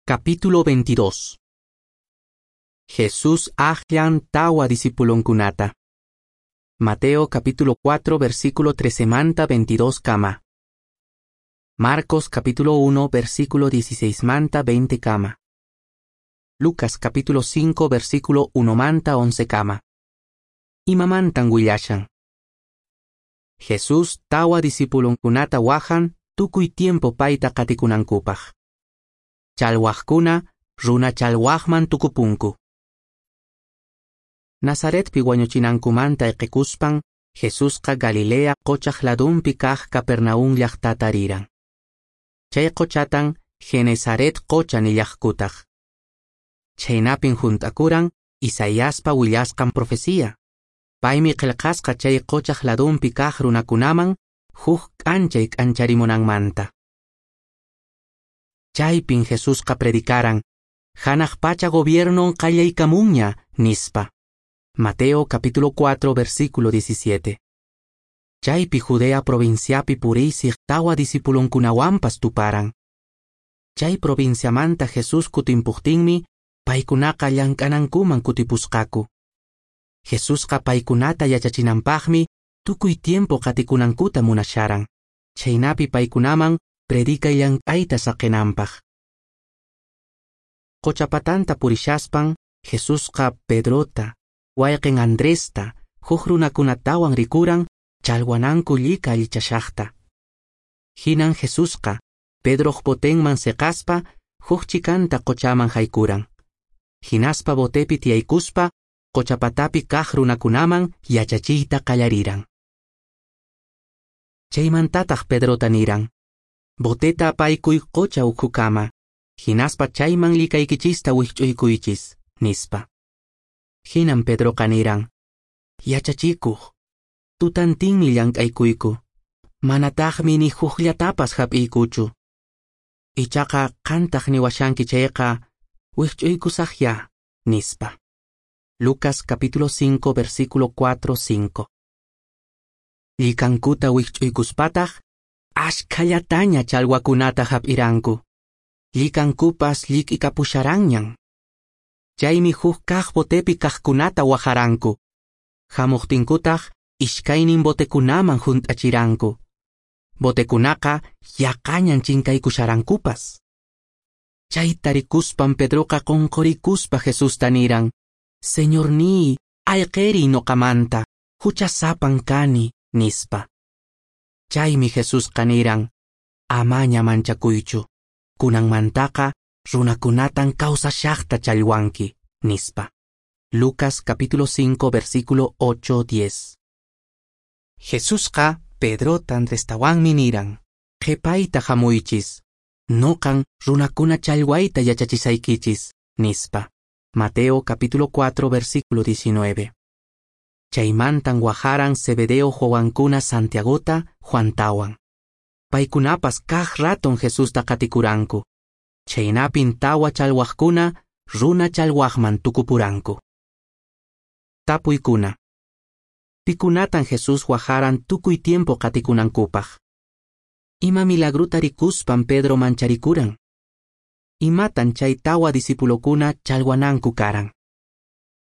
Capítulo 22. Jesús ahllan tawa disipulonkunata. Mateo capítulo 4 versículo 13 manta 22 kama. Marcos capítulo 1 versículo 16 manta 20 kama. Lucas capítulo 5 versículo 1 manta 11 kama. Imamantan willashan. Jesús tawa disipulonkunata wahan tukuy tiempo paita katikunankupaj. Chalwajkuna, runa chalwajman tukupunku. Nazaretpi wañuchinankumanta eqikuspan, Jesusqa Galilea qochaq ladunpi kaq Capernaum llaqtata riran. Chay qochatan Genesaret qocha nillaqkutaq. Chaynapin juntakuran Isaíaspa willasqan profecía. Paymi qillqasqa chay qochaq ladunpi kaq runakunaman huk k'anchay k'ancharimunanmanta. Chaypin Jesusqa predicaran, hanaq pacha gobiernon qallaykamunña, nispa. Mateo capítulo 4 versículo 17. Chaypi Judea provinciapi puriysiq tawa disipulonkunawanpas tuparan. Chay provinciamanta Jesús kutimpuqtinmi, paykunaqa llamk'anankuman kutipusqaku. Jesusqa paykunata yachachinanpaqmi, tukuy tiempo qatikunankuta munasharan. Chaynapi paykunaman, predikay llank'ayta saqinanpaq. Qochapatanta purishaspan, Jesusqa Pedrota, wayqin Andresta, huk runakunatawan rikuran, chalwananku llika allichashaqta. Hinan Jesusqa, Pedroq botenman seqaspa, huk chikanta qochaman haykuran. Hinaspa botepi tiyaykuspa, qochapatapi kaq runakunaman yachachiyta qallariran. Chaymantataq Pedrota niran, boteta apaykuy qocha ukhukama, hinaspa chayman likaykichista wikch'uykuychis, nispa. Hinan Pedroqa niran, yachachikuq, tutantinmi llank'aykuyku, manataqmi ni hukllatapas hap'iykuchu. Ichaqa qantaq niwashanki chayqa, wikch'uykusaqya, nispa. Lucas capítulo 5 versículo 4-5. Llikankuta wikch'uykuspataq, ashkallataña chalwakunata hap'iranku. Llikankupas llik'ikapusharanñan. Chaymi huk kaq botepi kaqkunata wajaranku. Hamuqtinkutaq ishkaynin botekunaman junt'achiranku. Botekunaqa yaqañan chinkaykusharankupas. Chay tarikuspan Pedroqa qonqorikuspa Jesusta niran, Señorní, allqeri noqamanta, huchasapan kani, nispa. Chaymi Jesusqa niran, amaña manchakuychu, kunanmantaqa runakunatan kawsashaqta challwanki, nispa. Lucas capítulo 5 versículo 8-10. Jesusqa Pedrota Andrestawanmi niran, qhipayta hamuychis, noqan runakuna challwayta yachachisaykichis, nispa. Mateo capítulo 4 versículo 19. Chaymantan wajaran Zebedeo wawankuna Santiagota, Juantawan. Paykunapas kaq raton Jesusta qatikuranku. Chaynapin tawa chalwaqkuna, runa chalwaqman tukupuranku. Tapuykuna. Pikunatan Jesús wajaran tukuy tiempo qatikunankupaq. Ima milagruta rikuspan Pedro mancharikuran. Imatan chay tawa disipulokuna chalwananku karan.